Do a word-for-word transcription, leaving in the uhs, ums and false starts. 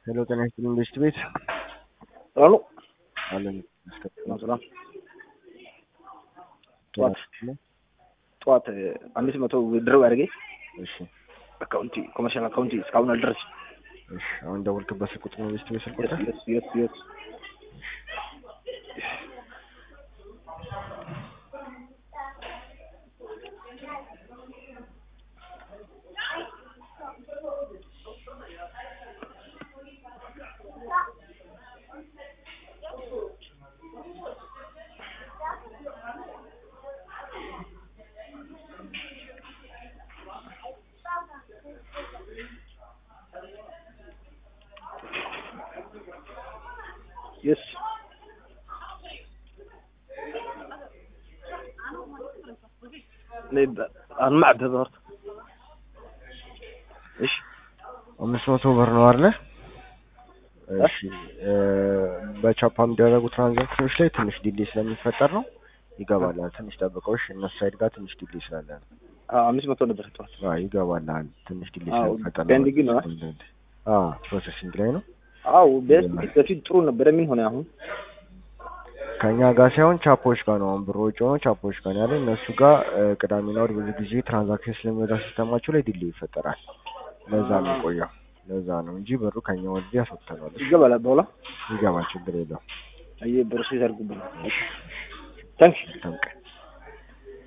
ሄሎ ጤና ይስጥልኝ ኢንቨስት ቤት አሎ አለን ነው ሰላም ጧት ጧት አምስት መቶ ድረው አድርጌ እሺ አካውንቲ ኮመርሻል አካውንቲ እስካሁን አልደረሰም። እሺ አሁን ደውልክበት ስልክ ቁጥር ነው ኢንቨስት ቤት ስልክ ቁጥር የስ የስ የስ يس نبدأ المعبد هذا ايش አምስት መቶ ብር ነው አይደል? እሺ በቻፓ የሚደረጉ ትራንዛክሽኖች ላይ ትንሽ ዲሌይ ስለሚፈጠር ነው ይገባል። ትንሽ ጠብቀውሽ እነሱ ሳይድ ጋር ትንሽ ዲሌይ ስላለ ነው። አዎ አምስት መቶ ነበር ተዋት። አዎ ይገባል። ትንሽ ዲሌይ ስለሚፈጠር ነው። ፔንዲንግ ነው። አዎ ፕሮሰሲንግ ላይ ነው። አዎ በፊት ጥሩ ነበር። ምን ሆነ አሁን? ከኛ ጋር ሳይሆን ቻፖች ጋር ነው። አሁን ብሮች ነው ቻፖች ጋር ያለ እነሱ ጋር ቅዳሜና እሑድ ብዙ ጊዜ ትራንዛክሽን ስለሚወጣ ሲስተማቸው ላይ ዲሌይ ይፈጠራል። ለዛ ነው ቆየው። ለዛ ነው እንጂ ብሩ ከኛ ወዲያ ያስወጣናል። ይገባል በኋላ ይገባል። ችግር የለውም። አይ ብሩ ሲዘርጉብኝ ታንክስ ታንክ